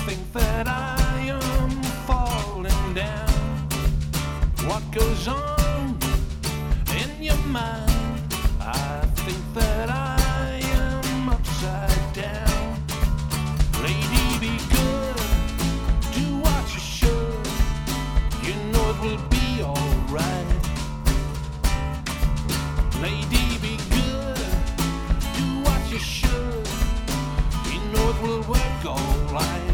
think that I am falling down. What goes on in your mind? I think that I am upside down. Lady, be good, do what you should. You know it will be alright. Lady, be good, do what you should. You know it will work alright.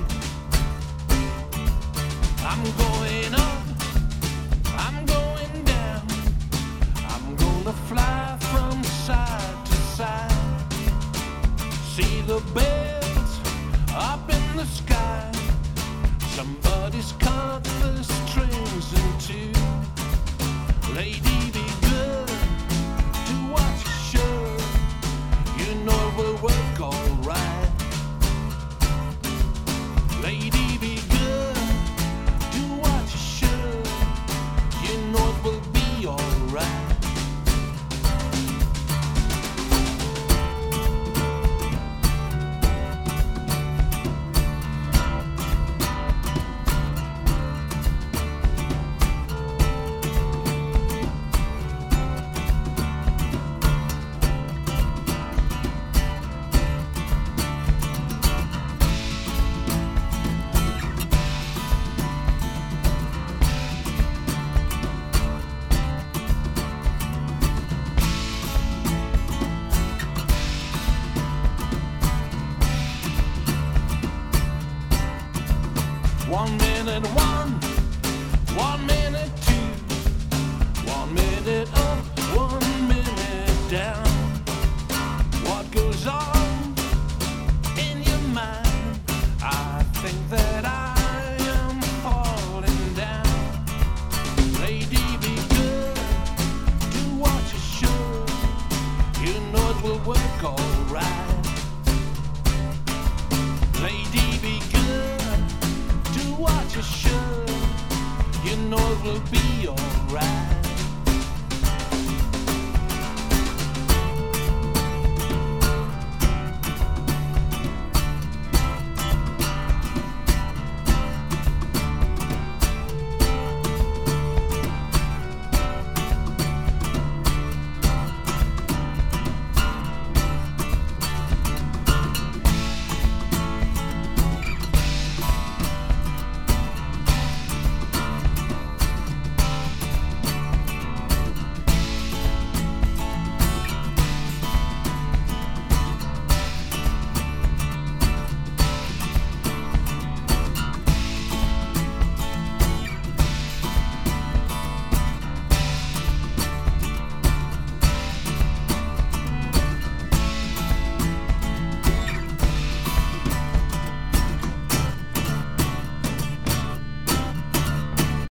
I'm going up, I'm going down. I'm gonna fly from side to side. See the birds up in the sky. Somebody's cut the strings in two. Lady, be good, do what you should. You know it will work alright. Lady, be good, do what you should. You know it will be alright. One minute one, 1 minute two, 1 minute up, 1 minute down. What goes on in your mind? I think that I am falling down. Lady, be good, do what you should. You know it will work alright. Lady, be good, do what you should. You know it will be alright.